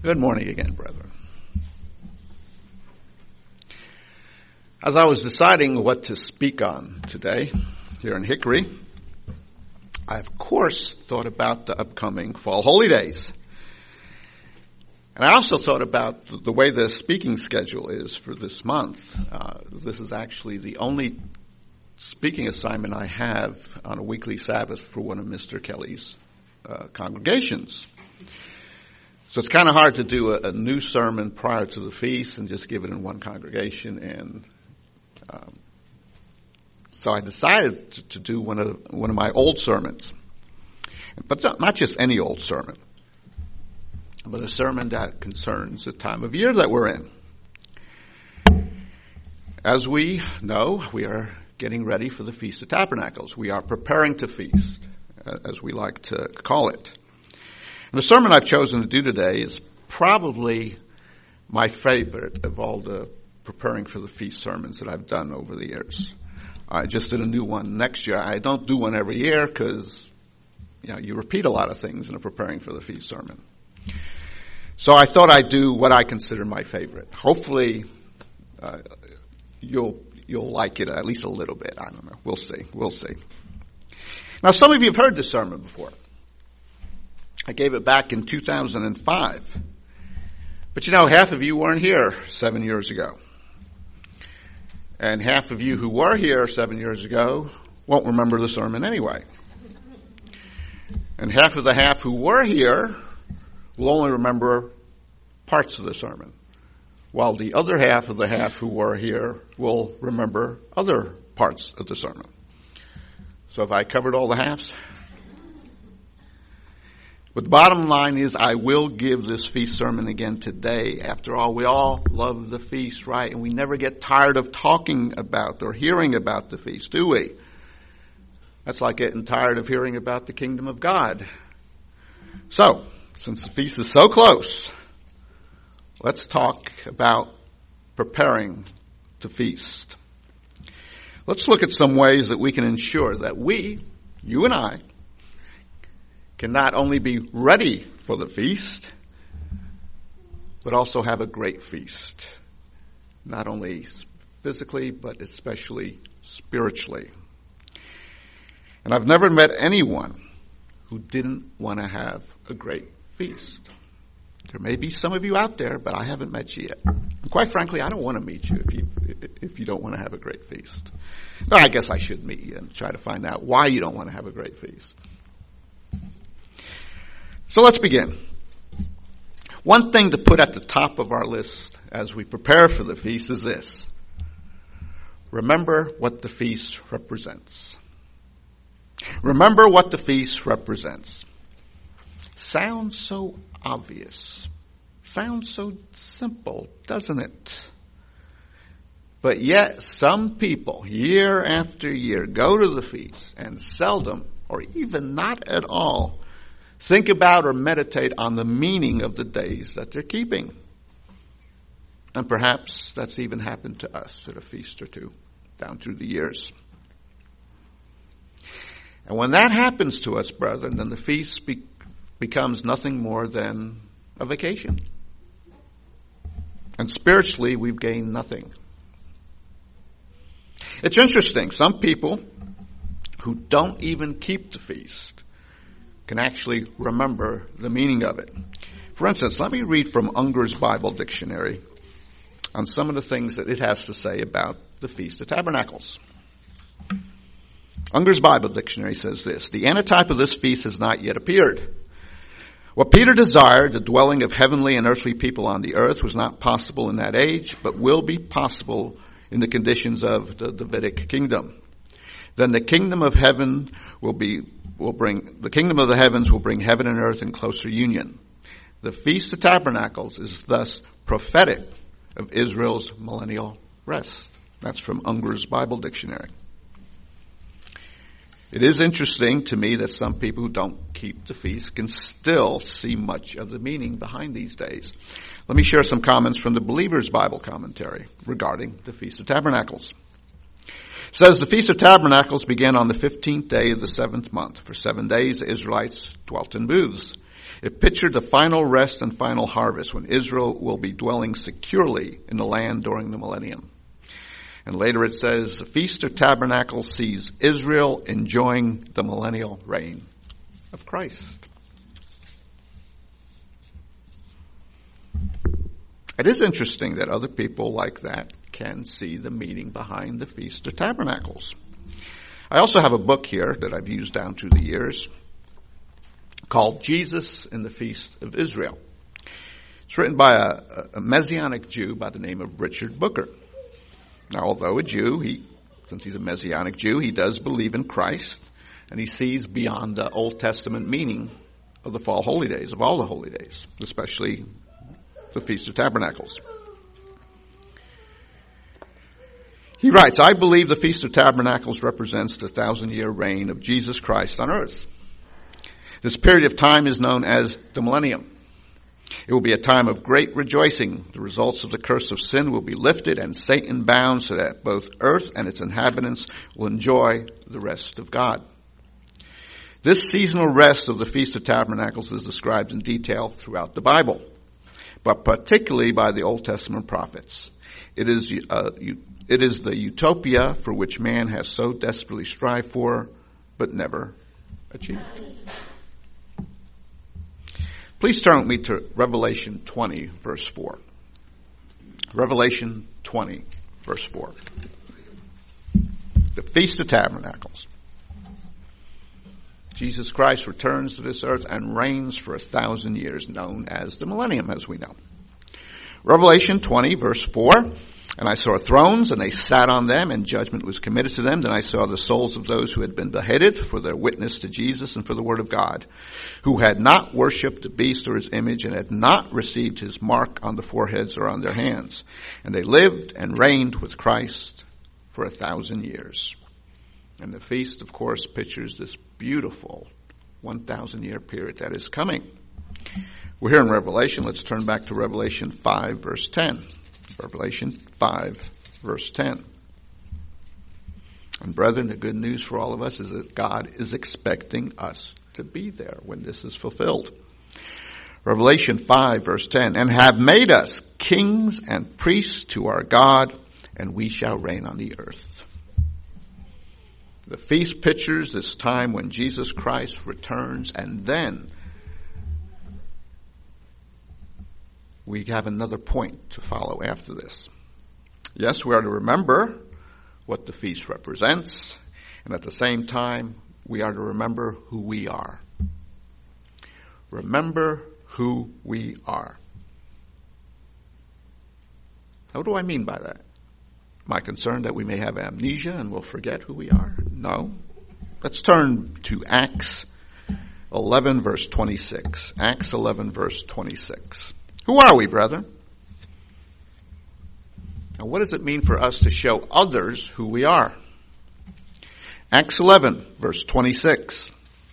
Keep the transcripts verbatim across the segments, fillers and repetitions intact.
Good morning again, brethren. As I was deciding what to speak on today here in Hickory, I of course thought about the upcoming fall holy days. And I also thought about the way the speaking schedule is for this month. Uh, this is actually the only speaking assignment I have on a weekly Sabbath for one of Mister Kelly's uh, congregations. So it's kind of hard to do a, a new sermon prior to the feast and just give it in one congregation. And um, so I decided to, to do one of one of my old sermons, but not just any old sermon, but a sermon that concerns the time of year that we're in. As we know, we are getting ready for the Feast of Tabernacles. We are preparing to feast, as we like to call it. And the sermon I've chosen to do today is probably my favorite of all the preparing for the feast sermons that I've done over the years. I just did a new one next year. I don't do one every year because, you know, you repeat a lot of things in a preparing for the feast sermon. So I thought I'd do what I consider my favorite. Hopefully, uh, you'll you'll like it at least a little bit. I don't know. We'll see. We'll see. Now, some of you have heard this sermon before. I gave it back in two thousand five. But you know, half of you weren't here seven years ago. And half of you who were here seven years ago won't remember the sermon anyway. And half of the half who were here will only remember parts of the sermon, while the other half of the half who were here will remember other parts of the sermon. So have I covered all the halves? But the bottom line is I will give this feast sermon again today. After all, we all love the feast, right? And we never get tired of talking about or hearing about the feast, do we? That's like getting tired of hearing about the kingdom of God. So, since the feast is so close, let's talk about preparing to feast. Let's look at some ways that we can ensure that we, you and I, can not only be ready for the feast, but also have a great feast. Not only physically, but especially spiritually. And I've never met anyone who didn't want to have a great feast. There may be some of you out there, but I haven't met you yet. And quite frankly, I don't want to meet you if you if you don't want to have a great feast. Well, I guess I should meet you and try to find out why you don't want to have a great feast. So let's begin. One thing to put at the top of our list as we prepare for the feast is this. Remember what the feast represents. Remember what the feast represents. Sounds so obvious. Sounds so simple, doesn't it? But yet some people, year after year, go to the feast and seldom, or even not at all, think about or meditate on the meaning of the days that they're keeping. And perhaps that's even happened to us at a feast or two down through the years. And when that happens to us, brethren, then the feast be- becomes nothing more than a vacation. And spiritually, we've gained nothing. It's interesting. Some people who don't even keep the feast can actually remember the meaning of it. For instance, let me read from Unger's Bible Dictionary on some of the things that it has to say about the Feast of Tabernacles. Unger's Bible Dictionary says this: the antitype of this feast has not yet appeared. What Peter desired, the dwelling of heavenly and earthly people on the earth, was not possible in that age, but will be possible in the conditions of the Davidic kingdom. Then the kingdom of heaven will be will bring the kingdom of the heavens will bring heaven and earth in closer union. The Feast of Tabernacles is thus prophetic of Israel's millennial rest. That's from Unger's Bible Dictionary. It is interesting to me that some people who don't keep the feast can still see much of the meaning behind these days. Let me share some comments from the Believer's Bible Commentary regarding the Feast of Tabernacles. It says the Feast of Tabernacles began on the fifteenth day of the seventh month. For seven days the Israelites dwelt in booths. It pictured the final rest and final harvest when Israel will be dwelling securely in the land during the millennium. And later it says, the Feast of Tabernacles sees Israel enjoying the millennial reign of Christ. It is interesting that other people like that can see the meaning behind the Feast of Tabernacles. I also have a book here that I've used down through the years called Jesus and the Feast of Israel. It's written by a, a Messianic Jew by the name of Richard Booker. Now, although a Jew, he, since he's a Messianic Jew, he does believe in Christ, and he sees beyond the Old Testament meaning of the fall holy days, of all the holy days, especially the Feast of Tabernacles. He writes, I believe the Feast of Tabernacles represents the thousand-year reign of Jesus Christ on earth. This period of time is known as the millennium. It will be a time of great rejoicing. The results of the curse of sin will be lifted and Satan bound so that both earth and its inhabitants will enjoy the rest of God. This seasonal rest of the Feast of Tabernacles is described in detail throughout the Bible, but particularly by the Old Testament prophets. It is, uh, it is the utopia for which man has so desperately strived for, but never achieved. Please turn with me to Revelation twenty, verse four. Revelation twenty, verse four. The Feast of Tabernacles. Jesus Christ returns to this earth and reigns for a thousand years, known as the millennium, as we know. Revelation twenty, verse four. And I saw thrones, and they sat on them, and judgment was committed to them. Then I saw the souls of those who had been beheaded for their witness to Jesus and for the word of God, who had not worshipped the beast or his image, and had not received his mark on the foreheads or on their hands. And they lived and reigned with Christ for a thousand years. And the feast, of course, pictures this beautiful one thousand year period that is coming. We're here in Revelation. Let's turn back to Revelation five, verse ten. Revelation five, verse ten. And brethren, the good news for all of us is that God is expecting us to be there when this is fulfilled. Revelation five, verse ten. And have made us kings and priests to our God, and we shall reign on the earth. The feast pictures this time when Jesus Christ returns, and then we have another point to follow after this. Yes, we are to remember what the feast represents, and at the same time, we are to remember who we are. Remember who we are. What do I mean by that? Am I concerned that we may have amnesia and we'll forget who we are? No. Let's turn to Acts eleven, verse twenty-six. Acts eleven, verse twenty-six. Who are we, brethren? Now, what does it mean for us to show others who we are? Acts eleven, verse twenty-six.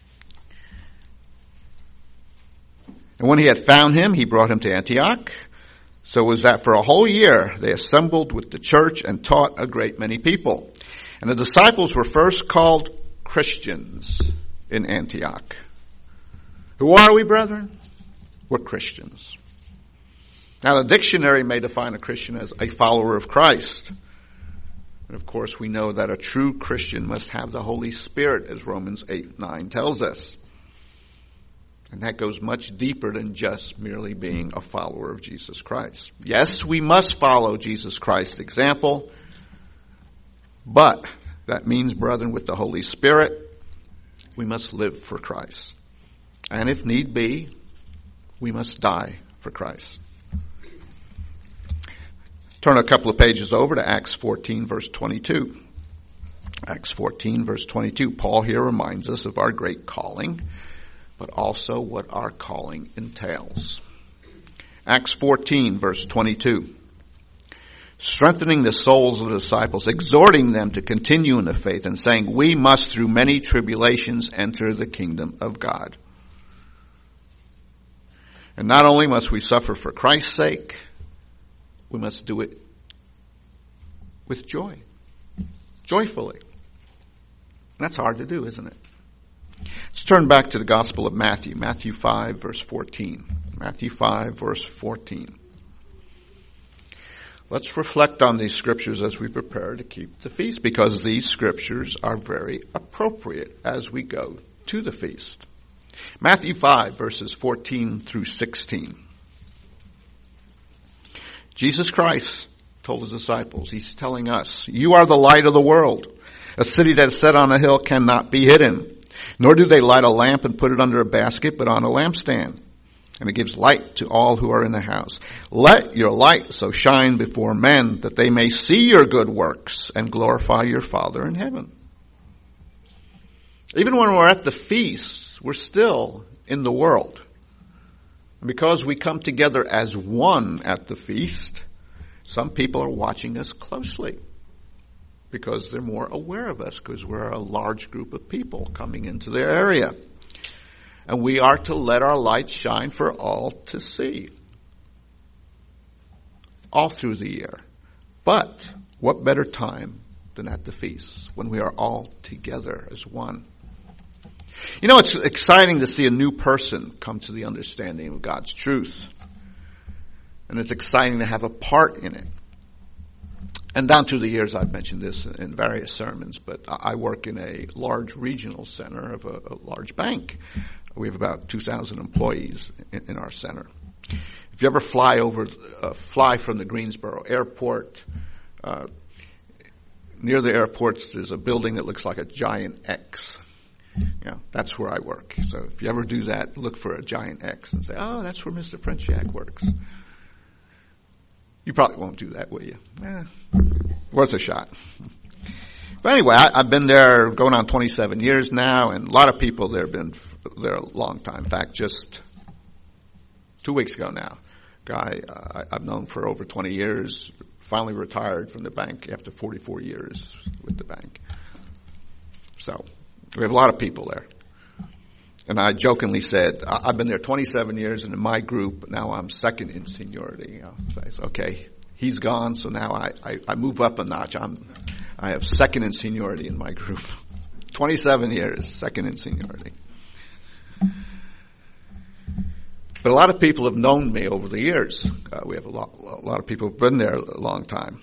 And when he had found him, he brought him to Antioch. So it was that for a whole year they assembled with the church and taught a great many people. And the disciples were first called Christians in Antioch. Who are we, brethren? We're Christians. Now, the dictionary may define a Christian as a follower of Christ. And of course, we know that a true Christian must have the Holy Spirit, as Romans eight nine tells us. And that goes much deeper than just merely being a follower of Jesus Christ. Yes, we must follow Jesus Christ's example, but that means, brethren, with the Holy Spirit, we must live for Christ. And if need be, we must die for Christ. Turn a couple of pages over to Acts fourteen, verse twenty-two. Acts fourteen, verse twenty-two. Paul here reminds us of our great calling, but also what our calling entails. Acts fourteen, verse twenty-two. Strengthening the souls of the disciples, exhorting them to continue in the faith, and saying, we must through many tribulations enter the kingdom of God. And not only must we suffer for Christ's sake, we must do it with joy, joyfully. That's hard to do, isn't it? Let's turn back to the Gospel of Matthew, Matthew five, verse fourteen. Matthew five, verse fourteen. Let's reflect on these scriptures as we prepare to keep the feast, because these scriptures are very appropriate as we go to the feast. Matthew five, verses fourteen through sixteen. Jesus Christ told his disciples, he's telling us, you are the light of the world. A city that is set on a hill cannot be hidden. Nor do they light a lamp and put it under a basket, but on a lampstand. And it gives light to all who are in the house. Let your light so shine before men that they may see your good works and glorify your Father in heaven. Even when we're at the feast, we're still in the world. And because we come together as one at the feast, some people are watching us closely because they're more aware of us because we're a large group of people coming into their area. And we are to let our light shine for all to see. All through the year. But what better time than at the feast when we are all together as one. You know, it's exciting to see a new person come to the understanding of God's truth. And it's exciting to have a part in it. And down through the years, I've mentioned this in various sermons, but I work in a large regional center of a, a large bank. We have about two thousand employees in, in our center. If you ever fly over, uh, fly from the Greensboro airport, uh, near the airport, there's a building that looks like a giant X. Yeah, that's where I work. So if you ever do that, look for a giant X and say, oh, that's where Mister Frenchiak works. You probably won't do that, will you? Eh, worth a shot. But anyway, I, I've been there going on twenty-seven years now, and a lot of people there have been there a long time. In fact, just two weeks ago now, guy uh, I've known for over twenty years finally retired from the bank after forty-four years with the bank. So we have a lot of people there. And I jokingly said, I've been there twenty-seven years, and in my group, now I'm second in seniority. You know, so I said, okay, he's gone, so now I, I, I move up a notch. I'm, I have second in seniority in my group. twenty-seven years, second in seniority. But a lot of people have known me over the years. Uh, we have a lot, a lot of people who've been there a long time.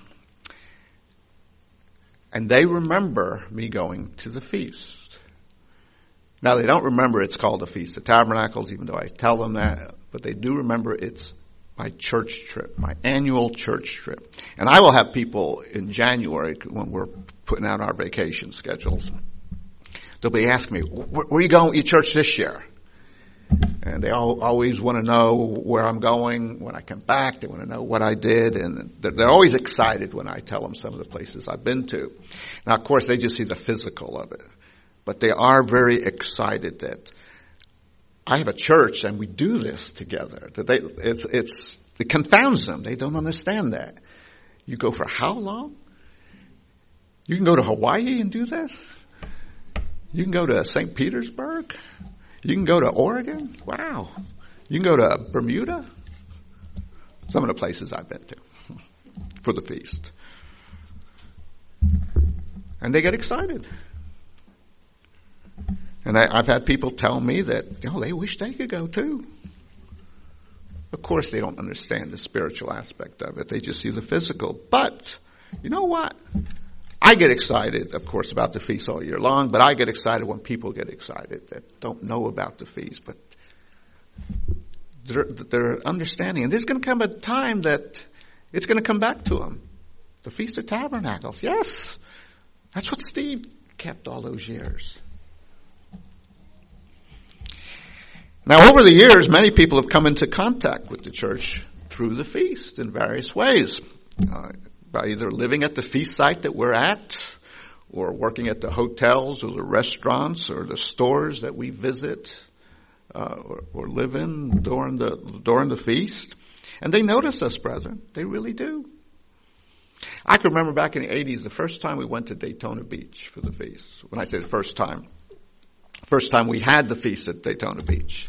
And they remember me going to the feast. Now, they don't remember it's called the Feast of Tabernacles, even though I tell them that, but they do remember it's my church trip, my annual church trip. And I will have people in January, when we're putting out our vacation schedules, they'll be asking me, where are you going with your church this year? And they all, always want to know where I'm going when I come back. They want to know what I did. And they're, they're always excited when I tell them some of the places I've been to. Now, of course, they just see the physical of it. But they are very excited that I have a church and we do this together. That they, it's, it's, it confounds them. They don't understand that. You go for how long? You can go to Hawaii and do this? You can go to Saint Petersburg? You can go to Oregon? Wow. You can go to Bermuda? Some of the places I've been to for the feast. And they get excited. And I, I've had people tell me that, oh, they wish they could go too. Of course, they don't understand the spiritual aspect of it. They just see the physical. But, you know what? I get excited, of course, about the feast all year long, but I get excited when people get excited that don't know about the feast, but they're, they're understanding. And there's going to come a time that it's going to come back to them. The Feast of Tabernacles. Yes. That's what Steve kept all those years. Now, over the years, many people have come into contact with the church through the feast in various ways. Uh, by either living at the feast site that we're at, or working at the hotels or the restaurants or the stores that we visit uh, or, or live in during the during the feast. And they notice us, brethren. They really do. I can remember back in the eighties, the first time we went to Daytona Beach for the feast. When I say the first time, first time we had the feast at Daytona Beach.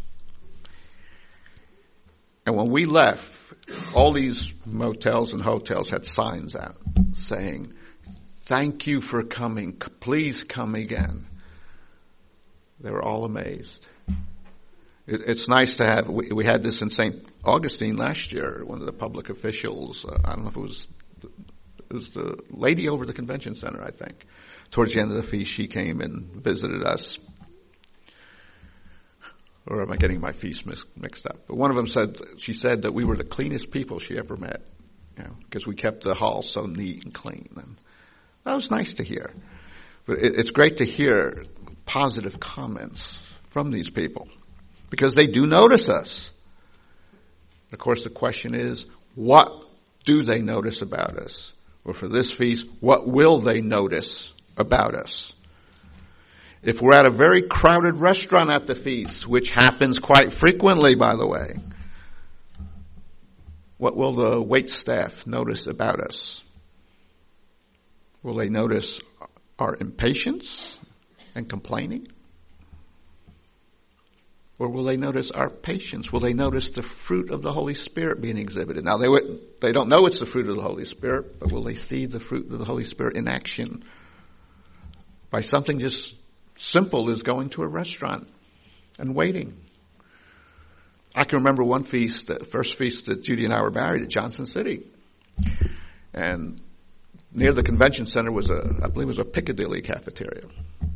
And when we left, all these motels and hotels had signs out saying, thank you for coming. Please come again. They were all amazed. It, it's nice to have, we, we had this in Saint Augustine last year. One of the public officials, uh, I don't know if it was, it was the lady over the convention center, I think. Towards the end of the feast, she came and visited us. Or am I getting my feast mis- mixed up? But one of them said, she said that we were the cleanest people she ever met, you know, because we kept the hall so neat and clean. And that was nice to hear. But it, it's great to hear positive comments from these people because they do notice us. Of course, the question is, what do they notice about us? Or for this feast, what will they notice about us? If we're at a very crowded restaurant at the feast, which happens quite frequently, by the way, what will the wait staff notice about us? Will they notice our impatience and complaining? Or will they notice our patience? Will they notice the fruit of the Holy Spirit being exhibited? Now, they would, they don't know it's the fruit of the Holy Spirit, but will they see the fruit of the Holy Spirit in action by something just simple as going to a restaurant and waiting? I can remember one feast, the first feast that Judy and I were married at Johnson City. And near the convention center was a, I believe it was a Piccadilly cafeteria.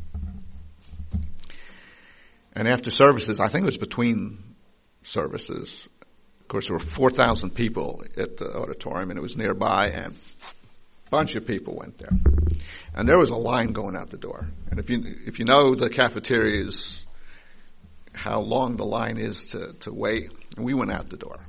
And after services, I think it was between services, of course there were four thousand people at the auditorium and it was nearby and a bunch of people went there. And there was a line going out the door. And if you, if you know the cafeterias, how long the line is to, to wait, and we went out the door.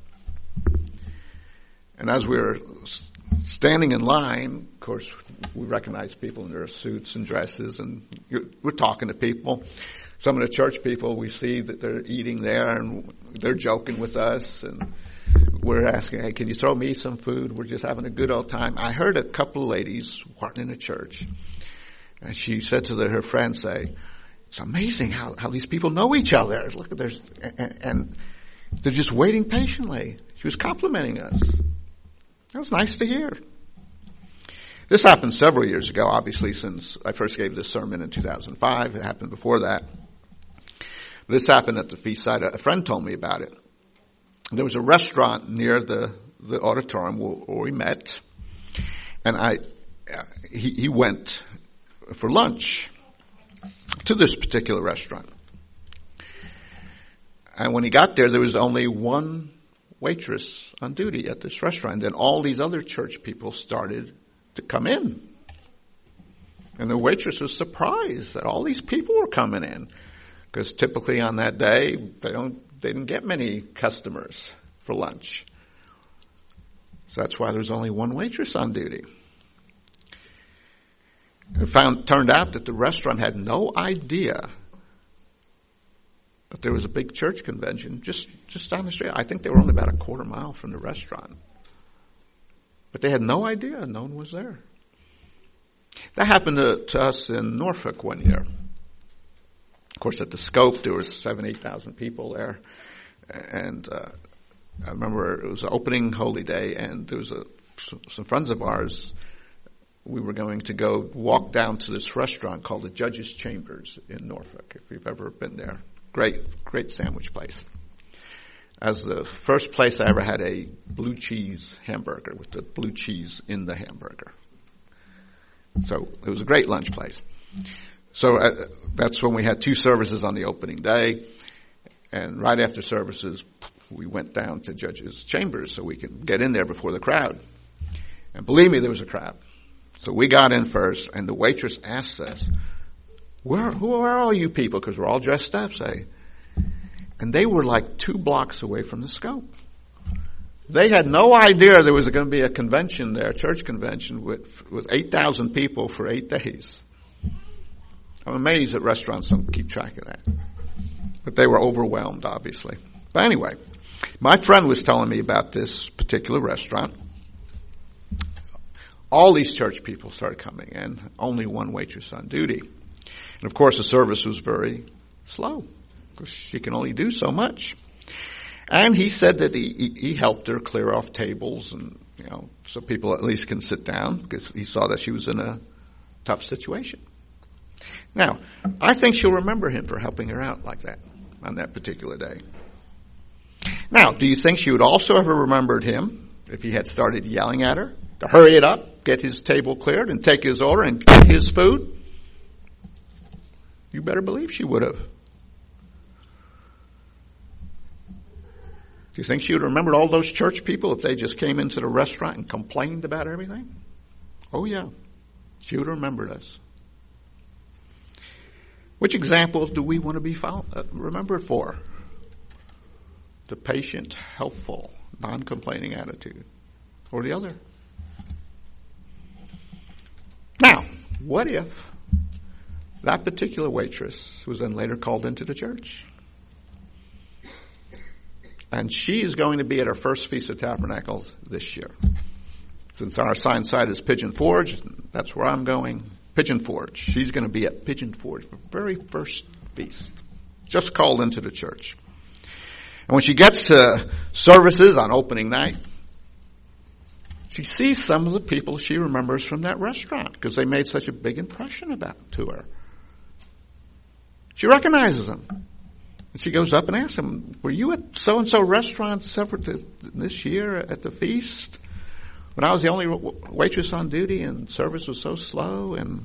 And as we were standing in line, of course, we recognized people in their suits and dresses, and we're talking to people. Some of the church people, we see that they're eating there, and they're joking with us, and we're asking, hey, can you throw me some food? We're just having a good old time. I heard a couple of ladies weren't in the church, and she said to the, her friend, say, it's amazing how, how these people know each other. Look, there's, and, and they're just waiting patiently. She was complimenting us. That was nice to hear. This happened several years ago, obviously, since I first gave this sermon in two thousand five. It happened before that. This happened at the feast site. A friend told me about it. There was a restaurant near the, the auditorium where, where we met, and I he, he went for lunch to this particular restaurant. And when he got there, there was only one waitress on duty at this restaurant. Then all these other church people started to come in. And the waitress was surprised that all these people were coming in. Because typically on that day, they don't, they didn't get many customers for lunch. So that's why there's only one waitress on duty. It found, turned out that the restaurant had no idea that there was a big church convention just, just down the street. I think they were only about a quarter mile from the restaurant. But they had no idea. No one was there. That happened to, to us in Norfolk one year. Of course, at the Scope, there was seven, eight thousand people there. And uh, I remember it was an opening holy day, and there was a, some, some friends of ours. We were going to go walk down to this restaurant called the Judge's Chambers in Norfolk, if you've ever been there. Great, great sandwich place. As the first place I ever had a blue cheese hamburger with the blue cheese in the hamburger. So it was a great lunch place. So uh, that's when we had two services on the opening day. And right after services, we went down to Judge's Chambers so we could get in there before the crowd. And believe me, there was a crowd. So we got in first, and the waitress asked us, Where, who are all you people? Because we're all dressed up, say. And they were like two blocks away from the Scope. They had no idea there was going to be a convention there, a church convention with, with eight thousand people for eight days. I'm amazed that restaurants don't keep track of that. But they were overwhelmed, obviously. But anyway, my friend was telling me about this particular restaurant. All these church people started coming in, only one waitress on duty. And of course the service was very slow, because she can only do so much. And he said that he, he helped her clear off tables, and you know, so people at least can sit down, because he saw that she was in a tough situation. Now, I think she'll remember him for helping her out like that on that particular day. Now, do you think she would also have remembered him if he had started yelling at her to hurry it up, get his table cleared, and take his order and get his food? You better believe she would have. Do you think she would have remembered all those church people if they just came into the restaurant and complained about everything? Oh, yeah. She would have remembered us. Which examples do we want to be follow- uh, remembered for? The patient, helpful, non-complaining attitude. Or the other? Now, what if that particular waitress was then later called into the church? And she is going to be at her first Feast of Tabernacles this year. Since our assigned site is Pigeon Forge, that's where I'm going. Pigeon Forge. She's going to be at Pigeon Forge for the very first feast. Just called into the church. And when she gets to services on opening night, she sees some of the people she remembers from that restaurant because they made such a big impression about to her. She recognizes them. And she goes up and asks them, were you at so-and-so restaurant separate this year at the feast? When I was the only waitress on duty and service was so slow? And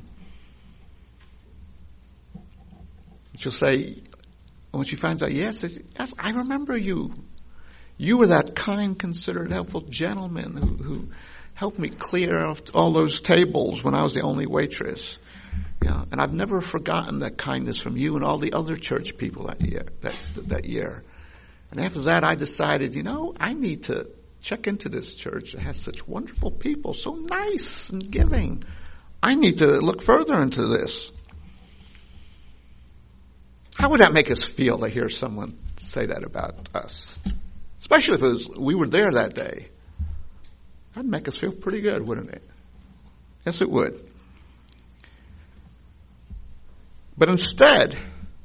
she'll say, when she finds out, yes, yes, I remember you. You were that kind, considerate, helpful gentleman who, who helped me clear off all those tables when I was the only waitress. Yeah, and I've never forgotten that kindness from you and all the other church people that year. That, that year. And after that, I decided, you know, I need to check into this church that has such wonderful people, so nice and giving. I need to look further into this. How would that make us feel to hear someone say that about us? Especially if it was, we were there that day. That'd make us feel pretty good, wouldn't it? Yes, it would. But instead,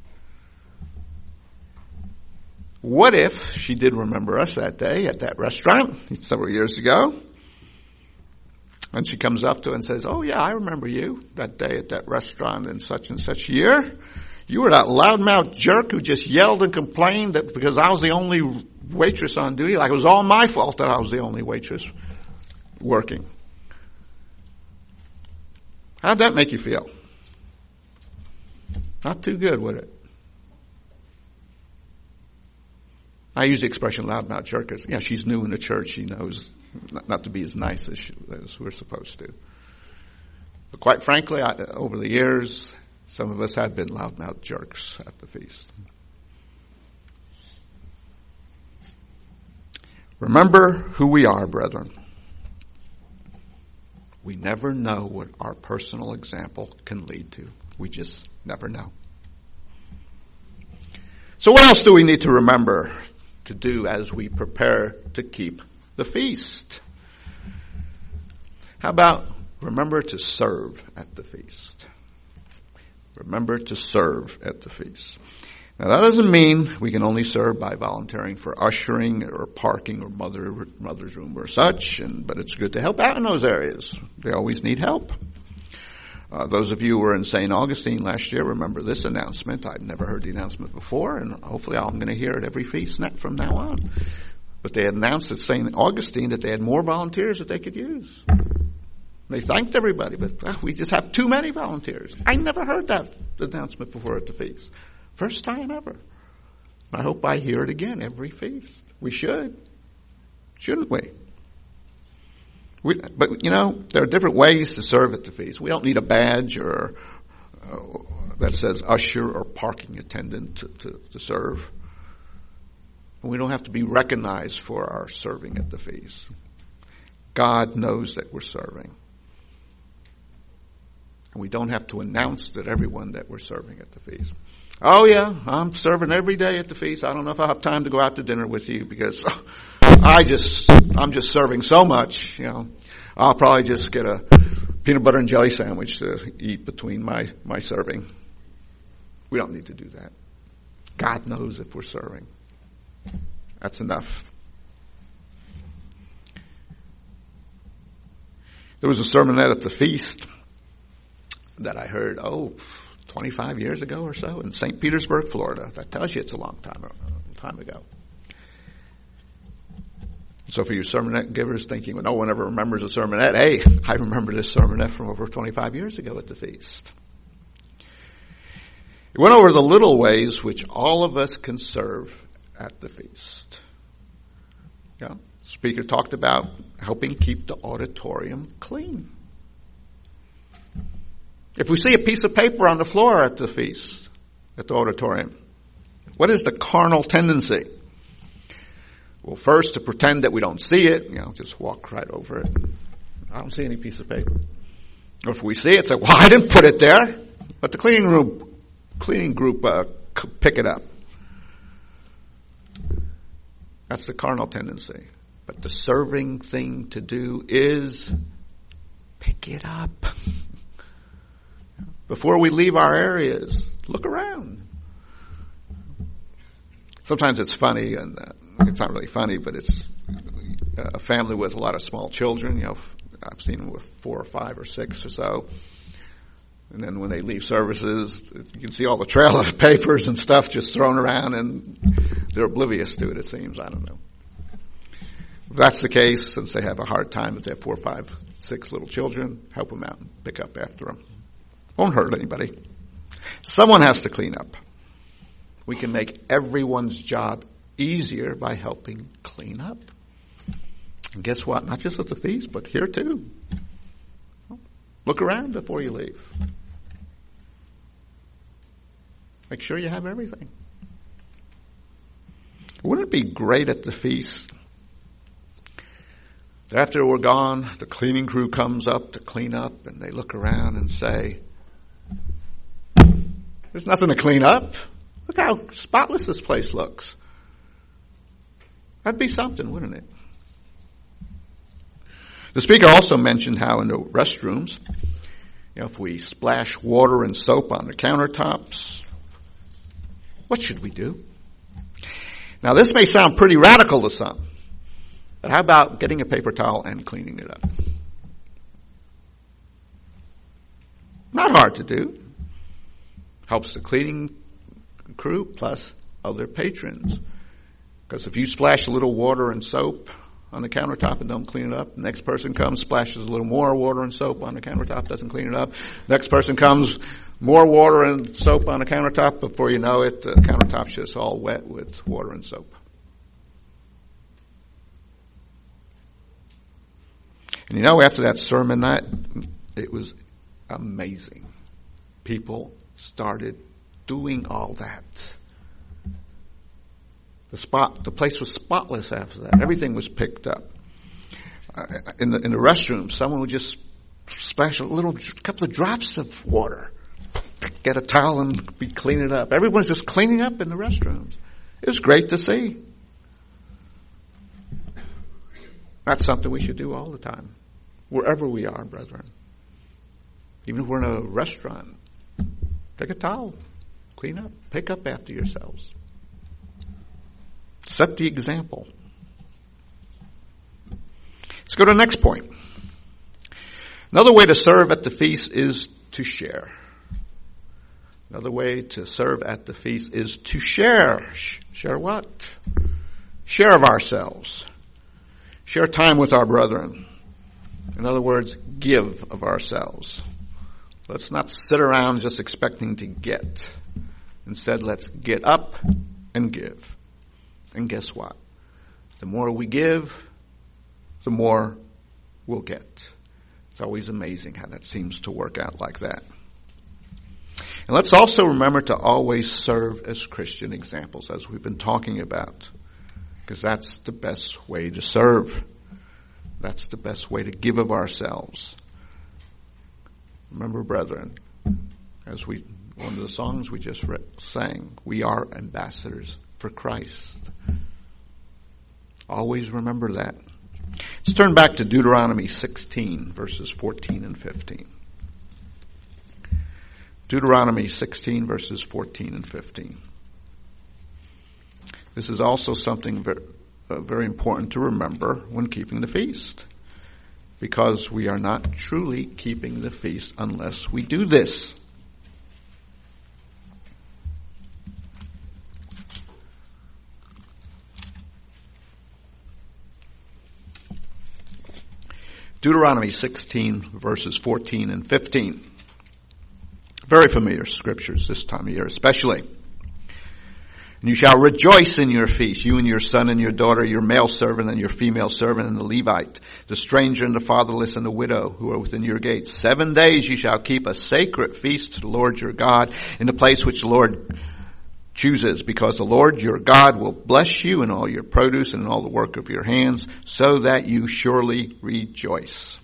what if she did remember us that day at that restaurant several years ago? And she comes up to her and says, oh yeah, I remember you that day at that restaurant in such and such year. You were that loudmouth jerk who just yelled and complained that because I was the only waitress on duty, like it was all my fault that I was the only waitress working. How'd that make you feel? Not too good, would it? I use the expression loudmouth jerk because, yeah, she's new in the church. She knows not, not to be as nice as, she, as we're supposed to. But quite frankly, I, over the years, some of us have been loudmouth jerks at the feast. Remember who we are, brethren. We never know what our personal example can lead to. We just never know. So what else do we need to remember to do as we prepare to keep the feast? How about remember to serve at the feast? Remember to serve at the feast. Now that doesn't mean we can only serve by volunteering for ushering or parking or mother, mother's room or such, and, but it's good to help out in those areas. They always need help. Uh, those of you who were in Saint Augustine last year remember this announcement. I've never heard the announcement before, and hopefully I'm going to hear it every feast from now on. But they had announced at Saint Augustine that they had more volunteers that they could use. They thanked everybody, but oh, we just have too many volunteers. I never heard that announcement before at the feast. First time ever. I hope I hear it again every feast. We should. Shouldn't we? We, but, you know, there are different ways to serve at the feast. We don't need a badge or uh, that says usher or parking attendant to, to, to serve. And we don't have to be recognized for our serving at the feast. God knows that we're serving. And we don't have to announce to everyone that we're serving at the feast. Oh yeah, I'm serving every day at the feast. I don't know if I have time to go out to dinner with you because I just, I'm just serving so much, you know. I'll probably just get a peanut butter and jelly sandwich to eat between my, my serving. We don't need to do that. God knows if we're serving. That's enough. There was a sermonette at the feast that I heard, oh, twenty-five years ago or so in Saint Petersburg, Florida. That tells you it's a long time, a time ago. So for you sermonette givers thinking, well, no one ever remembers a sermonette, hey, I remember this sermonette from over twenty-five years ago at the feast. It went over the little ways which all of us can serve at the feast. Yeah. The speaker talked about helping keep the auditorium clean. If we see a piece of paper on the floor at the feast, at the auditorium, what is the carnal tendency? Well, first, to pretend that we don't see it, you know, just walk right over it. I don't see any piece of paper. Or if we see it, say, well, I didn't put it there. Let the cleaning room, cleaning group uh, pick it up. That's the carnal tendency. But the serving thing to do is pick it up. Before we leave our areas, look around. Sometimes it's funny, and uh, it's not really funny, but it's a family with a lot of small children. You know, I've seen them with four or five or six or so. And then when they leave services, you can see all the trail of papers and stuff just thrown around, and they're oblivious to it, it seems. I don't know. If that's the case, since they have a hard time, if they have four, five, six little children, help them out and pick up after them. Won't hurt anybody. Someone has to clean up. We can make everyone's job easier by helping clean up. And guess what? Not just at the feast, but here too. Look around before you leave. Make sure you have everything. Wouldn't it be great at the feast? After we're gone, the cleaning crew comes up to clean up, and they look around and say, there's nothing to clean up. Look how spotless this place looks. That'd be something, wouldn't it? The speaker also mentioned how in the restrooms, you know, if we splash water and soap on the countertops, what should we do? Now, this may sound pretty radical to some, but how about getting a paper towel and cleaning it up? Not hard to do. Helps the cleaning crew plus other patrons. Because if you splash a little water and soap on the countertop and don't clean it up, the next person comes, splashes a little more water and soap on the countertop, doesn't clean it up. Next person comes, more water and soap on the countertop. Before you know it, the countertop's just all wet with water and soap. And you know, after that sermon night, it was amazing. People started doing all that. The spot, the place was spotless after that. Everything was picked up. Uh, in the in the restroom, someone would just splash a little couple of drops of water, get a towel and be clean it up. Everyone's just cleaning up in the restrooms. It was great to see. That's something we should do all the time, wherever we are, brethren. Even if we're in a restaurant, take a towel, clean up, pick up after yourselves. Set the example. Let's go to the next point. Another way to serve at the feast is to share. Another way to serve at the feast is to share. Share what? Share of ourselves. Share time with our brethren. In other words, give of ourselves. Let's not sit around just expecting to get. Instead, let's get up and give. And guess what? The more we give, the more we'll get. It's always amazing how that seems to work out like that. And let's also remember to always serve as Christian examples, as we've been talking about, because that's the best way to serve. That's the best way to give of ourselves. Remember, brethren, as we one of the songs we just read, sang, we are ambassadors for Christ. Always remember that. Let's turn back to Deuteronomy sixteen, verses fourteen and fifteen. Deuteronomy sixteen, verses fourteen and fifteen. This is also something very, uh, very important to remember when keeping the feast, because we are not truly keeping the feast unless we do this. Deuteronomy sixteen, verses fourteen and fifteen. Very familiar scriptures this time of year especially. And you shall rejoice in your feast, you and your son and your daughter, your male servant and your female servant and the Levite, the stranger and the fatherless and the widow who are within your gates. Seven days you shall keep a sacred feast to the Lord your God in the place which the Lord chooses, because the Lord your God will bless you in all your produce and in all the work of your hands, so that you surely rejoice.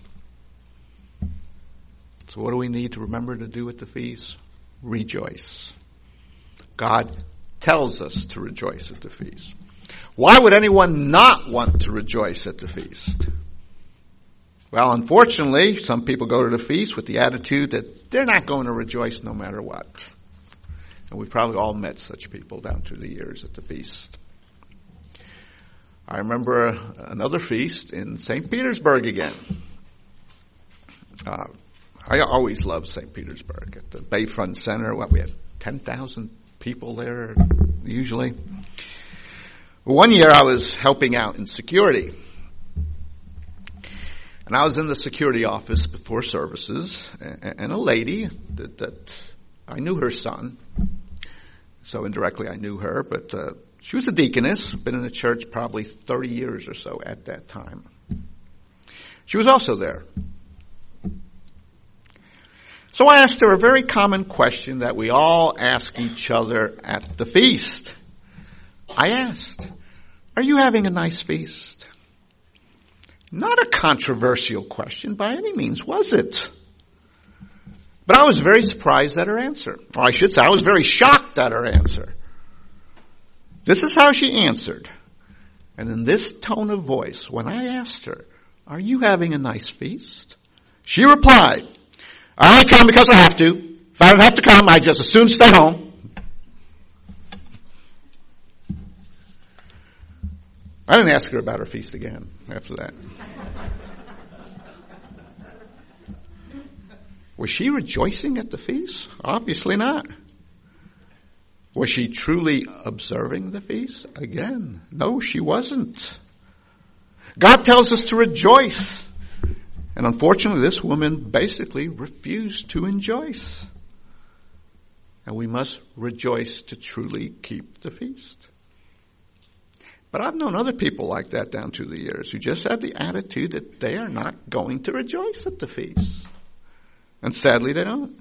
So what do we need to remember to do at the feast? Rejoice. God tells us to rejoice at the feast. Why would anyone not want to rejoice at the feast? Well, unfortunately, some people go to the feast with the attitude that they're not going to rejoice no matter what. And we've probably all met such people down through the years at the feast. I remember another feast in Saint Petersburg again. Uh, I always loved Saint Petersburg. At the Bayfront Center, what, we had ten thousand people there usually. One year I was helping out in security. And I was in the security office before services, and a lady that, that I knew her son. So indirectly I knew her, but uh, she was a deaconess, been in the church probably thirty years or so at that time. She was also there. So I asked her a very common question that we all ask each other at the feast. I asked, are you having a nice feast? Not a controversial question by any means, was it? But I was very surprised at her answer. Or I should say, I was very shocked at her answer. This is how she answered. And in this tone of voice, when I asked her, are you having a nice feast? She replied, I only come because I have to. If I don't have to come, I just as soon stay home. I didn't ask her about her feast again after that. Was she rejoicing at the feast? Obviously not. Was she truly observing the feast? Again, no, she wasn't. God tells us to rejoice. And unfortunately, this woman basically refused to enjoy. And we must rejoice to truly keep the feast. But I've known other people like that down through the years who just have the attitude that they are not going to rejoice at the feast. And sadly, they don't.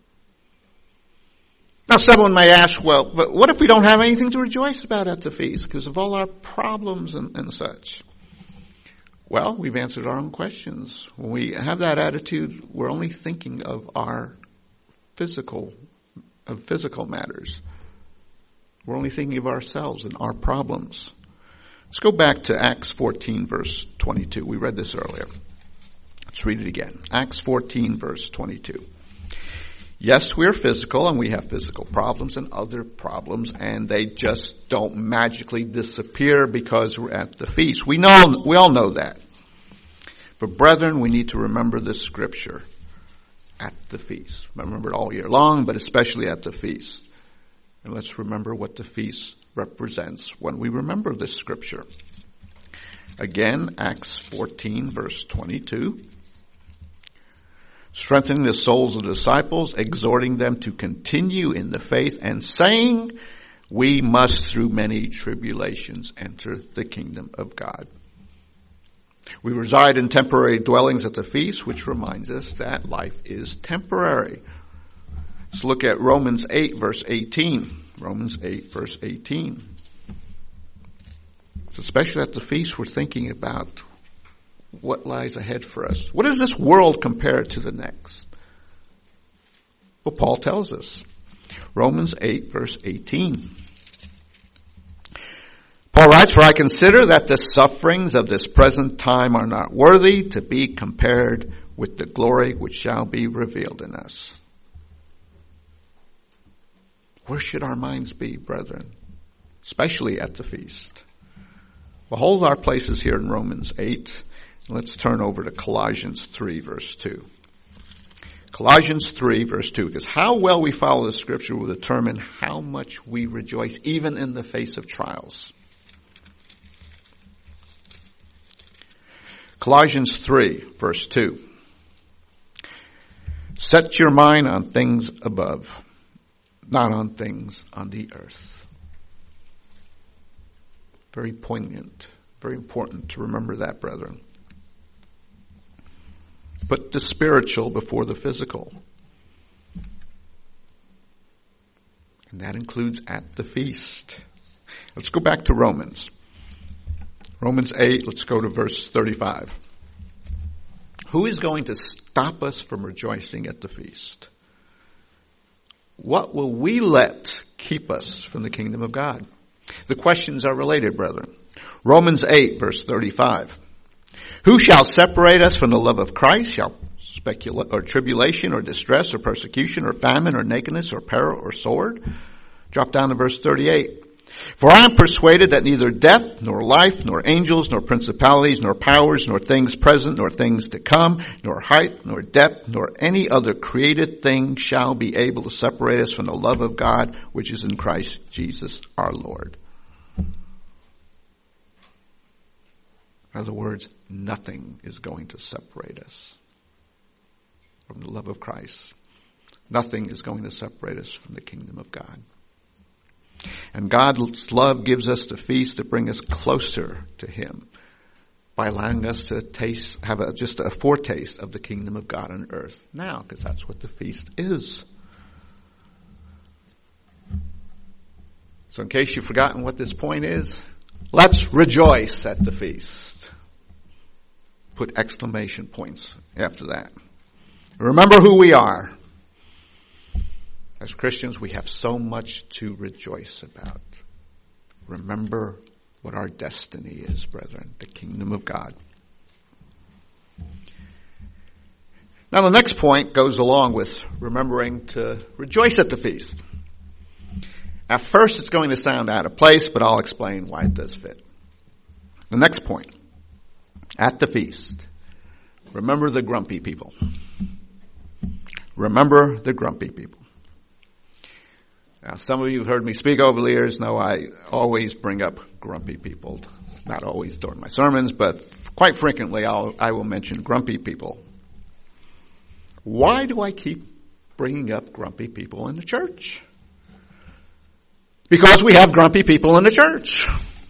Now, someone may ask, well, but what if we don't have anything to rejoice about at the feast because of all our problems and, and such? Well, we've answered our own questions. When we have that attitude, we're only thinking of our physical, of physical matters. We're only thinking of ourselves and our problems. Let's go back to Acts fourteen, verse twenty-two. We read this earlier. Let's read it again. Acts fourteen, verse twenty-two. Yes, we're physical and we have physical problems and other problems, and they just don't magically disappear because we're at the feast. We know, we all know that. But brethren, we need to remember this scripture at the feast. Remember it all year long, but especially at the feast. And let's remember what the feast represents when we remember this scripture. Again, Acts fourteen, verse twenty-two. Strengthening the souls of the disciples, exhorting them to continue in the faith, and saying, we must through many tribulations enter the kingdom of God. We reside in temporary dwellings at the feast, which reminds us that life is temporary. Let's look at Romans eight, verse eighteen. Romans eight, verse eighteen. So especially at the feast, we're thinking about what lies ahead for us. What is this world compared to the next? Well, Paul tells us. Romans eight, verse eighteen. Paul writes, for I consider that the sufferings of this present time are not worthy to be compared with the glory which shall be revealed in us. Where should our minds be, brethren? Especially at the feast. Well, hold our places here in Romans eight. Let's turn over to Colossians three, verse two. Colossians three, verse two. Because how well we follow the scripture will determine how much we rejoice, even in the face of trials. Colossians three, verse two. Set your mind on things above, not on things on the earth. Very poignant, very important to remember that, brethren. Put the spiritual before the physical. And that includes at the feast. Let's go back to Romans. Romans eight, let's go to verse thirty-five. Who is going to stop us from rejoicing at the feast? What will we let keep us from the kingdom of God? The questions are related, brethren. Romans eight, verse thirty-five. Who shall separate us from the love of Christ? Shall specula- or tribulation or distress or persecution or famine or nakedness or peril or sword? Drop down to verse thirty-eight. For I am persuaded that neither death, nor life, nor angels, nor principalities, nor powers, nor things present, nor things to come, nor height, nor depth, nor any other created thing shall be able to separate us from the love of God, which is in Christ Jesus our Lord. In other words, nothing is going to separate us from the love of Christ. Nothing is going to separate us from the kingdom of God. And God's love gives us the feast to bring us closer to Him by allowing us to taste, have a, just a foretaste of the kingdom of God on earth now, because that's what the feast is. So in case you've forgotten what this point is, let's rejoice at the feast. Put exclamation points after that. Remember who we are. As Christians, we have so much to rejoice about. Remember what our destiny is, brethren, the kingdom of God. Now the next point goes along with remembering to rejoice at the feast. At first it's going to sound out of place, but I'll explain why it does fit. The next point, at the feast, remember the grumpy people. Remember the grumpy people. Now, some of you who've heard me speak over the years know I always bring up grumpy people. Not always during my sermons, but quite frequently I'll, I will mention grumpy people. Why do I keep bringing up grumpy people in the church? Because we have grumpy people in the church.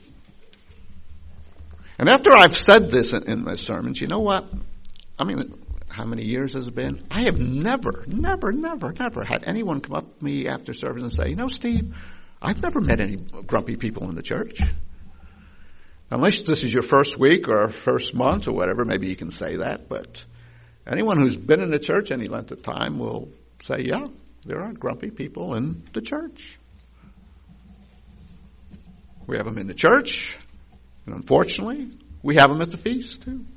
And after I've said this in, in my sermons, you know what? I mean, how many years has it been? I have never, never, never, never had anyone come up to me after service and say, you know, Steve, I've never met any grumpy people in the church. Unless this is your first week or first month or whatever, maybe you can say that. But anyone who's been in the church any length of time will say, yeah, there are grumpy people in the church. We have them in the church, and unfortunately, we have them at the feast too.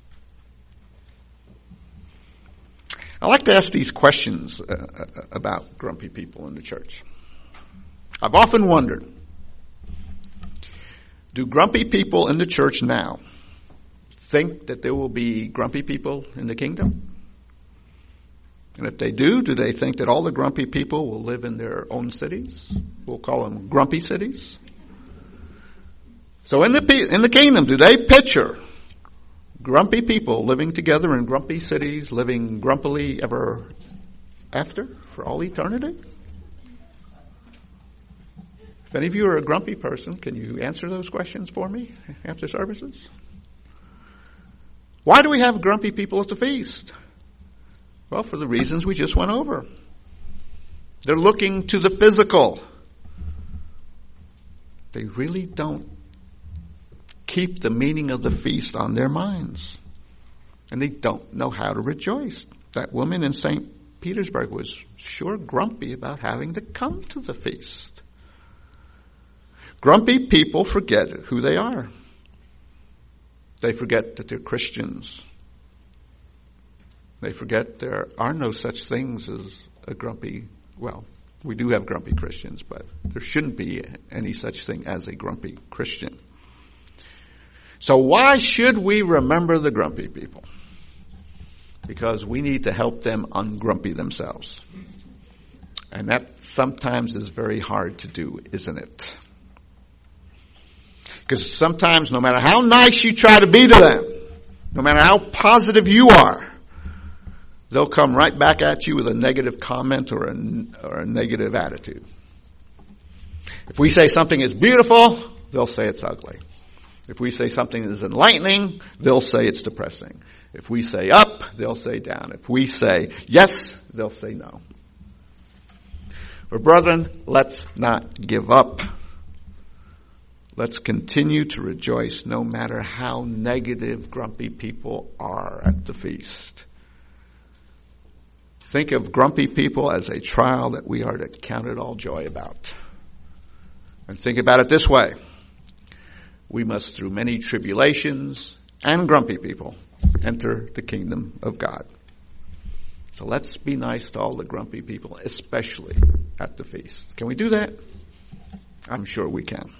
I like to ask these questions uh, about grumpy people in the church. I've often wondered, do grumpy people in the church now think that there will be grumpy people in the kingdom? And if they do, do they think that all the grumpy people will live in their own cities? We'll call them grumpy cities. So in the in the kingdom, do they picture grumpy people living together in grumpy cities, living grumpily ever after for all eternity? If any of you are a grumpy person, can you answer those questions for me after services? Why do we have grumpy people at the feast? Well, for the reasons we just went over. They're looking to the physical. They really don't keep the meaning of the feast on their minds. And they don't know how to rejoice. That woman in Saint Petersburg was sure grumpy about having to come to the feast. Grumpy people forget who they are. They forget that they're Christians. They forget there are no such things as a grumpy, well, we do have grumpy Christians, but there shouldn't be any such thing as a grumpy Christian. So why should we remember the grumpy people? Because we need to help them ungrumpy themselves. And that sometimes is very hard to do, isn't it? Because sometimes no matter how nice you try to be to them, No matter how positive you are, they'll come right back at you with a negative comment or a, or a negative attitude. If we say something is beautiful, they'll say it's ugly. If we say something is enlightening, they'll say it's depressing. If we say up, they'll say down. If we say yes, they'll say no. But brethren, let's not give up. Let's continue to rejoice no matter how negative, grumpy people are at the feast. Think of grumpy people as a trial that we are to count it all joy about. And think about it this way. We must, through many tribulations and grumpy people, enter the kingdom of God. So let's be nice to all the grumpy people, especially at the feast. Can we do that? I'm sure we can.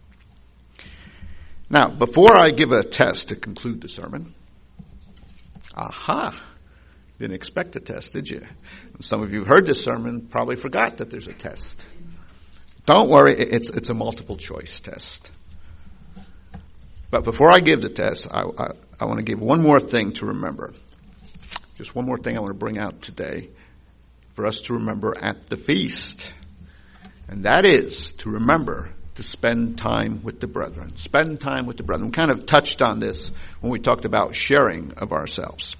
Now, before I give a test to conclude the sermon, aha, didn't expect a test, did you? Some of you who heard this sermon probably forgot that there's a test. Don't worry, it's it's a multiple choice test. But before I give the test, I, I, I want to give one more thing to remember. Just one more thing I want to bring out today for us to remember at the feast. And that is to remember to spend time with the brethren. Spend time with the brethren. We kind of touched on this when we talked about sharing of ourselves.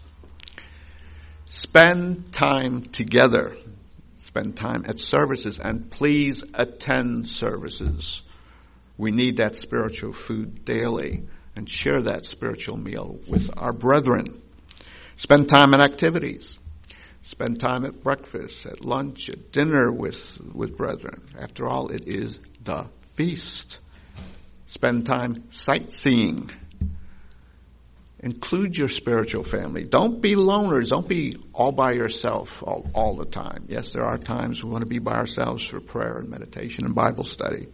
Spend time together. Spend time at services, and please attend services. We need that spiritual food daily, and share that spiritual meal with our brethren. Spend time in activities. Spend time at breakfast, at lunch, at dinner with, with brethren. After all, it is the feast. Spend time sightseeing. Include your spiritual family. Don't be loners. Don't be all by yourself all, all the time. Yes, there are times we want to be by ourselves for prayer and meditation and Bible study.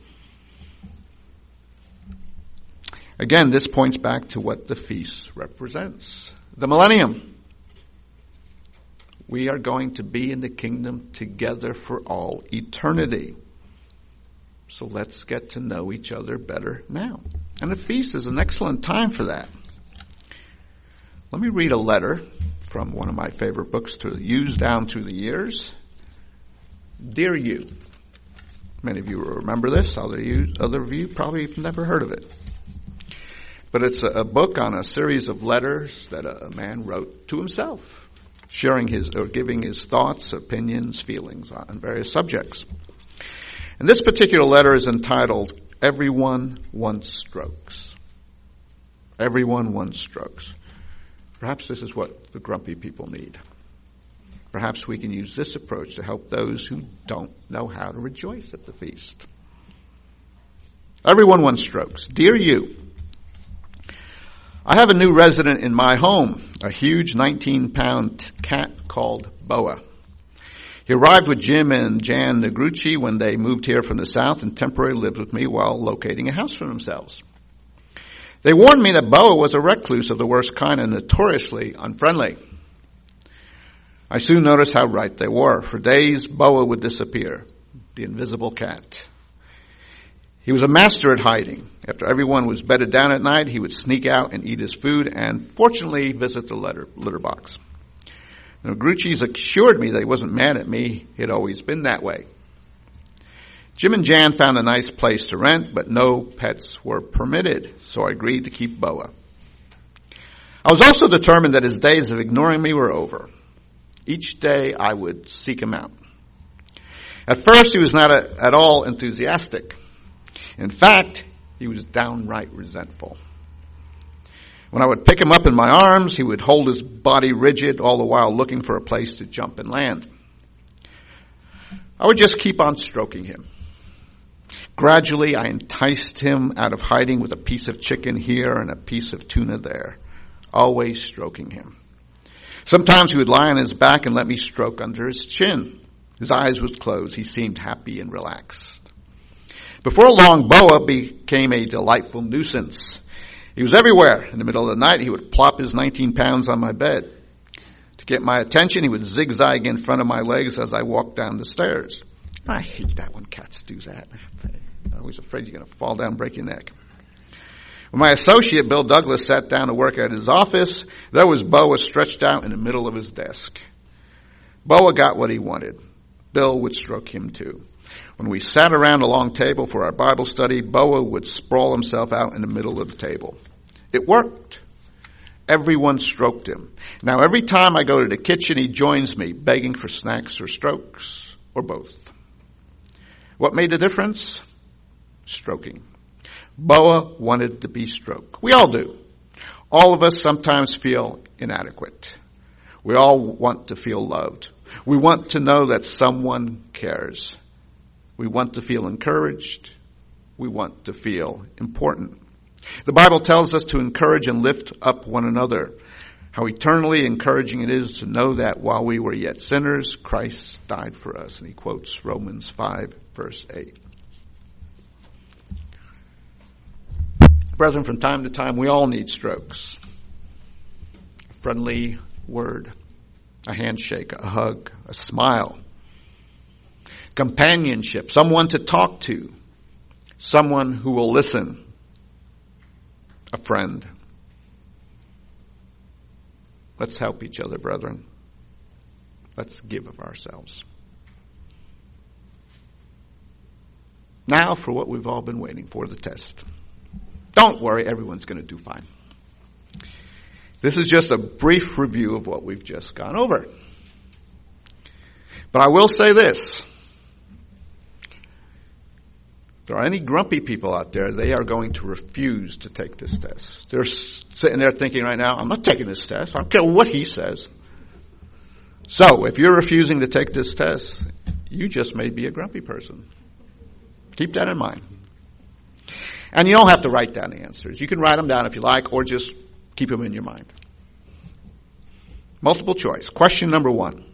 Again, this points back to what the feast represents. The millennium. We are going to be in the kingdom together for all eternity. So let's get to know each other better now. And the feast is an excellent time for that. Let me read a letter from one of my favorite books to use down through the years. Dear You. Many of you will remember this. Other, you, other of you probably have never heard of it. But it's a, a book on a series of letters that a, a man wrote to himself, sharing his or giving his thoughts, opinions, feelings on various subjects. And this particular letter is entitled, Everyone Wants Strokes. Everyone wants strokes. Perhaps this is what the grumpy people need. Perhaps we can use this approach to help those who don't know how to rejoice at the feast. Everyone wants strokes. Dear You, I have a new resident in my home, a huge nineteen-pound cat called Boa. He arrived with Jim and Jan Negrucci when they moved here from the south and temporarily lived with me while locating a house for themselves. They warned me that Boa was a recluse of the worst kind and notoriously unfriendly. I soon noticed how right they were. For days, Boa would disappear, the invisible cat. He was a master at hiding. After everyone was bedded down at night, he would sneak out and eat his food and, fortunately, visit the litter, litter box. Now, Negrucci's assured me that he wasn't mad at me. He had always been that way. Jim and Jan found a nice place to rent, but no pets were permitted, so I agreed to keep Boa. I was also determined that his days of ignoring me were over. Each day I would seek him out. At first he was not a, at all enthusiastic. In fact, he was downright resentful. When I would pick him up in my arms, he would hold his body rigid, all the while looking for a place to jump and land. I would just keep on stroking him. Gradually, I enticed him out of hiding with a piece of chicken here and a piece of tuna there, always stroking him. Sometimes he would lie on his back and let me stroke under his chin. His eyes would close. He seemed happy and relaxed. Before long, Boa became a delightful nuisance. He was everywhere. In the middle of the night, he would plop his nineteen pounds on my bed. To get my attention, he would zigzag in front of my legs as I walked down the stairs. I hate that when cats do that. I'm always afraid you're going to fall down and break your neck. When my associate, Bill Douglas, sat down to work at his office, there was Boa stretched out in the middle of his desk. Boa got what he wanted. Bill would stroke him too. When we sat around a long table for our Bible study, Boa would sprawl himself out in the middle of the table. It worked. Everyone stroked him. Now every time I go to the kitchen, he joins me, begging for snacks or strokes, or both. What made the difference? Stroking. Boa wanted to be stroked. We all do. All of us sometimes feel inadequate. We all want to feel loved. We want to know that someone cares. We want to feel encouraged. We want to feel important. The Bible tells us to encourage and lift up one another. How eternally encouraging it is to know that while we were yet sinners, Christ died for us. And he quotes Romans five, verse eight. Brethren, from time to time, we all need strokes. A friendly word, a handshake, a hug, a smile, companionship, someone to talk to, someone who will listen, a friend. Let's help each other, brethren. Let's give of ourselves. Now for what we've all been waiting for, the test. Don't worry, everyone's going to do fine. This is just a brief review of what we've just gone over. But I will say this. If there are any grumpy people out there, they are going to refuse to take this test. They're sitting there thinking right now, I'm not taking this test. I don't care what he says. So, if you're refusing to take this test, you just may be a grumpy person. Keep that in mind. And you don't have to write down the answers. You can write them down if you like, or just keep them in your mind. Multiple choice. Question number one.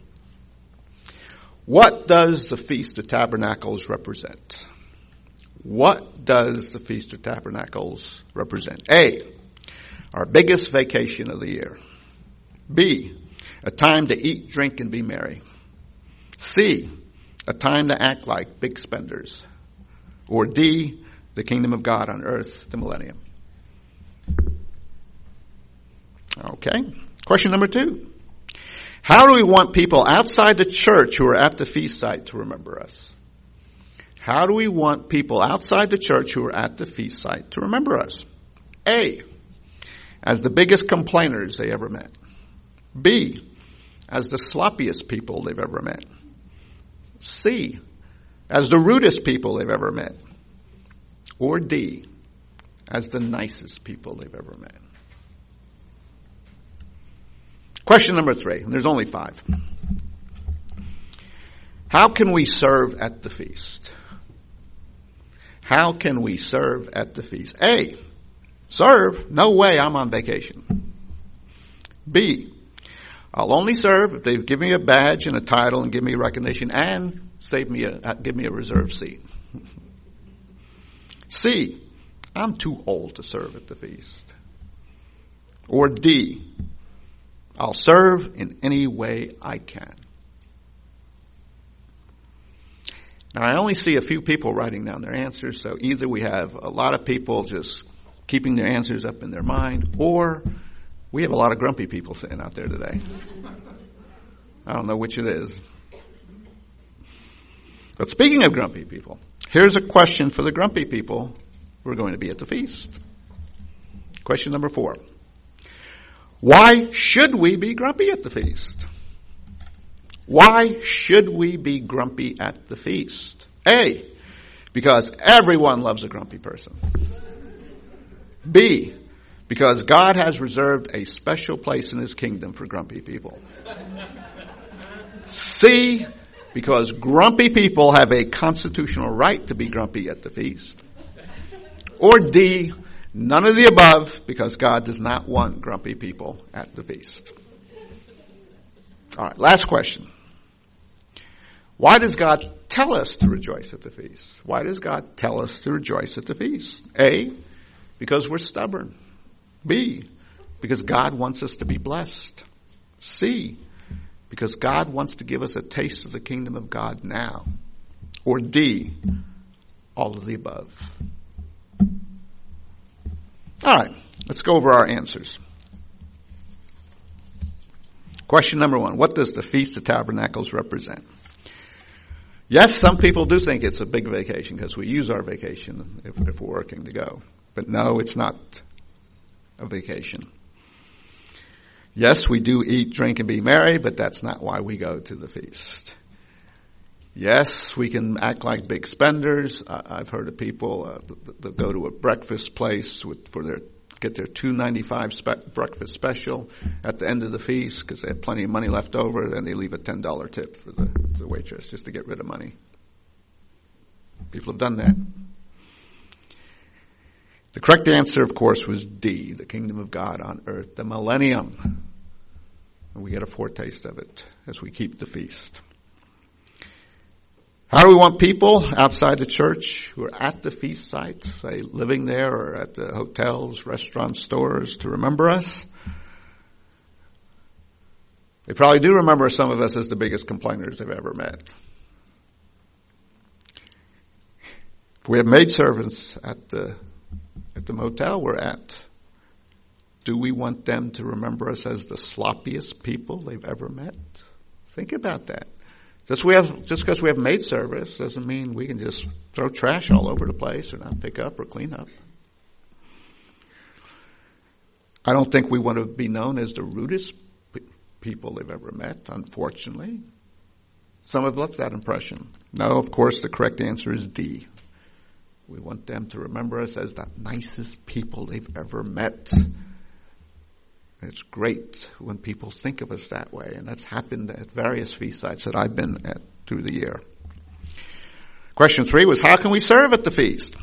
What does the Feast of Tabernacles represent? What does the Feast of Tabernacles represent? A, our biggest vacation of the year. B, a time to eat, drink, and be merry. C, a time to act like big spenders. Or D, the kingdom of God on earth, the millennium. Okay. Question number two. How do we want people outside the church who are at the feast site to remember us? How do we want people outside the church who are at the feast site to remember us? A, as the biggest complainers they ever met. B, as the sloppiest people they've ever met. C, as the rudest people they've ever met. Or D, as the nicest people they've ever met. Question number three, and there's only five. How can we serve at the feast? How can we serve at the feast? A, serve? No way, I'm on vacation. B, I'll only serve if they give me a badge and a title and give me recognition and save me a, give me a reserved seat. C, I'm too old to serve at the feast. Or D, I'll serve in any way I can. Now, I only see a few people writing down their answers, so either we have a lot of people just keeping their answers up in their mind, or we have a lot of grumpy people sitting out there today. I don't know which it is. But speaking of grumpy people, here's a question for the grumpy people who are going to be at the feast. Question number four. Why should we be grumpy at the feast? Why should we be grumpy at the feast? A, because everyone loves a grumpy person. B, because God has reserved a special place in his kingdom for grumpy people. C, because grumpy people have a constitutional right to be grumpy at the feast. Or D, none of the above, because God does not want grumpy people at the feast. All right, last question. Why does God tell us to rejoice at the feast? Why does God tell us to rejoice at the feast? A, because we're stubborn. B, because God wants us to be blessed. C, because God wants to give us a taste of the kingdom of God now. Or D, all of the above. All right, let's go over our answers. Question number one, what does the Feast of Tabernacles represent? Yes, some people do think it's a big vacation because we use our vacation if, if we're working to go. But no, it's not a vacation. Yes, we do eat, drink, and be merry, but that's not why we go to the feast. Yes, we can act like big spenders. I've heard of people uh, that go to a breakfast place with, for their get their two ninety-five spe- breakfast special at the end of the feast because they have plenty of money left over. Then they leave a ten dollars tip for the, the waitress just to get rid of money. People have done that. The correct answer, of course, was D, the kingdom of God on earth, the millennium. And we get a foretaste of it as we keep the feast. How do we want people outside the church who are at the feast sites, say living there or at the hotels, restaurants, stores, to remember us? They probably do remember some of us as the biggest complainers they've ever met. If we have maidservants at the at the motel we're at, do we want them to remember us as the sloppiest people they've ever met? Think about that. Just we have, just because we have maid service doesn't mean we can just throw trash all over the place or not pick up or clean up. I don't think we want to be known as the rudest pe- people they've ever met, unfortunately. Some have left that impression. No, of course, the correct answer is D. We want them to remember us as the nicest people they've ever met. It's great when people think of us that way, and that's happened at various feast sites that I've been at through the year. Question three was, how can we serve at the feast?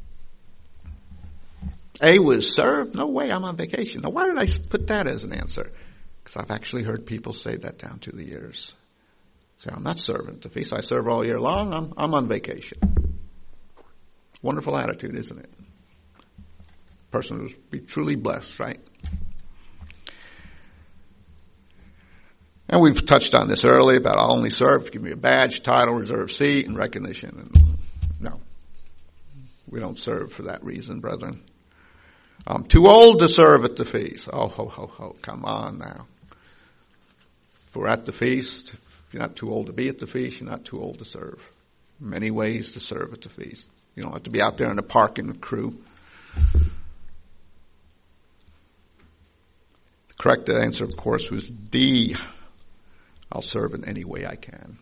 A was serve? No way, I'm on vacation. Now, why did I put that as an answer? Because I've actually heard people say that down through the years. Say, I'm not serving at the feast. I serve all year long. I'm, I'm on vacation. Wonderful attitude, isn't it? Person who's be truly blessed, right? And we've touched on this earlier about I'll only serve, give me a badge, title, reserved seat, and recognition. And no, we don't serve for that reason, brethren. I'm too old to serve at the feast. Oh, ho, ho, ho, come on now. If we're at the feast, if you're not too old to be at the feast, you're not too old to serve. Many ways to serve at the feast. You don't have to be out there in the park in the crew. The correct answer, of course, was D. I'll serve in any way I can.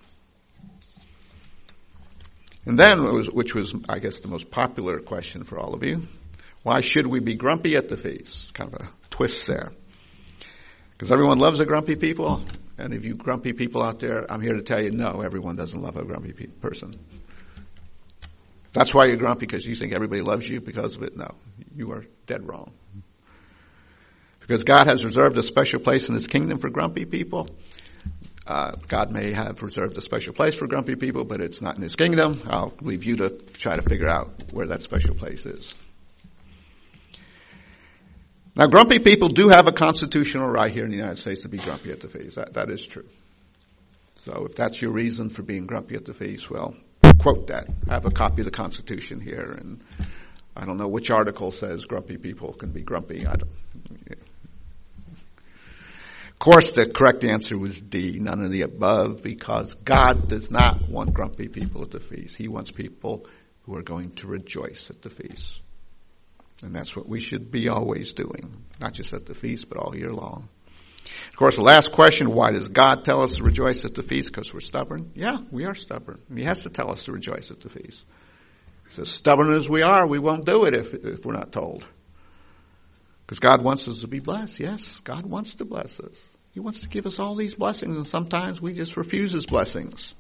And then, it was, which was, I guess, the most popular question for all of you, why should we be grumpy at the feast? Kind of a twist there. Because everyone loves a grumpy people, and if you grumpy people out there, I'm here to tell you, no, everyone doesn't love a grumpy pe- person. That's why you're grumpy, because you think everybody loves you because of it. No, you are dead wrong. Because God has reserved a special place in His kingdom for grumpy people. Uh, God may have reserved a special place for grumpy people, but it's not in His kingdom. I'll leave you to try to figure out where that special place is. Now, grumpy people do have a constitutional right here in the United States to be grumpy at the feast. That, that is true. So if that's your reason for being grumpy at the feast, well, quote that. I have a copy of the Constitution here, and I don't know which article says grumpy people can be grumpy. I don't, yeah. Of course, the correct answer was D, none of the above, because God does not want grumpy people at the feast. He wants people who are going to rejoice at the feast. And that's what we should be always doing, not just at the feast, but all year long. Of course, the last question, why does God tell us to rejoice at the feast? Because we're stubborn? Yeah, we are stubborn. He has to tell us to rejoice at the feast. He says, stubborn as we are, we won't do it if, if we're not told. Because God wants us to be blessed. Yes, God wants to bless us. He wants to give us all these blessings, and sometimes we just refuse His blessings.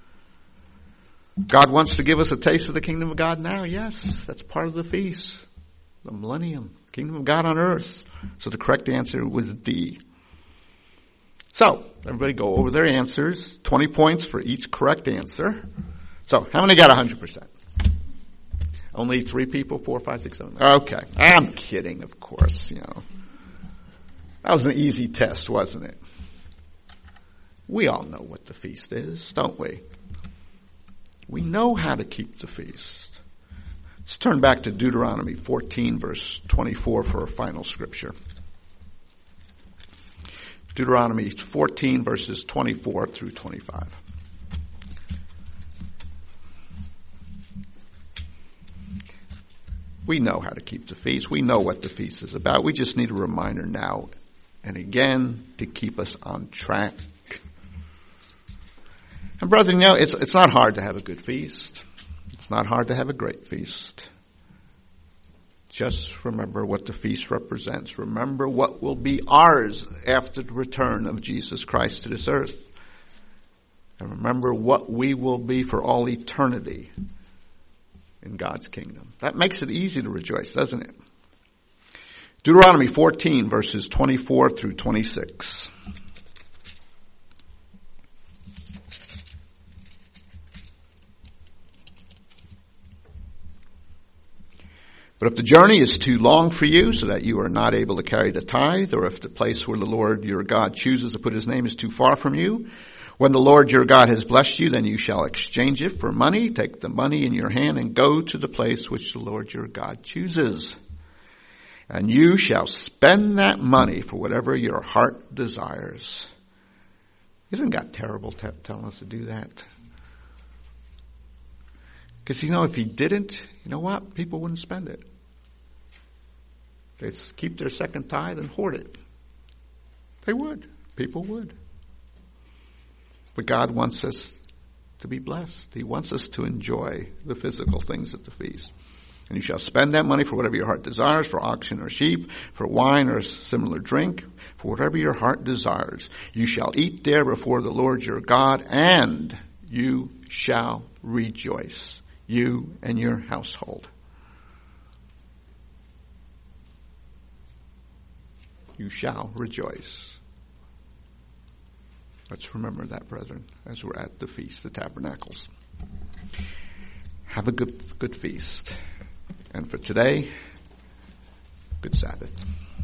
God wants to give us a taste of the kingdom of God now. Yes, that's part of the feast. The millennium, kingdom of God on earth. So the correct answer was D. So, everybody go over their answers. twenty points for each correct answer. So, how many got one hundred percent? Only three people, four, five, six, seven. Okay. I'm kidding, of course, you know. That was an easy test, wasn't it? We all know what the feast is, don't we? We know how to keep the feast. Let's turn back to Deuteronomy fourteen, verse twenty-four for our final scripture. Deuteronomy fourteen, verses twenty-four through twenty-five. We know how to keep the feast. We know what the feast is about. We just need a reminder now and again to keep us on track. And brethren, you know, it's, it's not hard to have a good feast. It's not hard to have a great feast. Just remember what the feast represents. Remember what will be ours after the return of Jesus Christ to this earth. And remember what we will be for all eternity in God's kingdom. That makes it easy to rejoice, doesn't it? Deuteronomy fourteen, verses twenty-four through twenty-six. But if the journey is too long for you so that you are not able to carry the tithe, or if the place where the Lord your God chooses to put his name is too far from you, when the Lord your God has blessed you, then you shall exchange it for money. Take the money in your hand and go to the place which the Lord your God chooses. And you shall spend that money for whatever your heart desires. Isn't God terrible t- telling us to do that? Because, you know, if he didn't, you know what? People wouldn't spend it. They'd keep their second tithe and hoard it. They would. People would. But God wants us to be blessed. He wants us to enjoy the physical things at the feast. And you shall spend that money for whatever your heart desires, for oxen or sheep, for wine or similar drink, for whatever your heart desires. You shall eat there before the Lord your God, and you shall rejoice, you and your household. You shall rejoice. Let's remember that, brethren, as we're at the Feast of Tabernacles. Have a good, good feast. And for today, good Sabbath.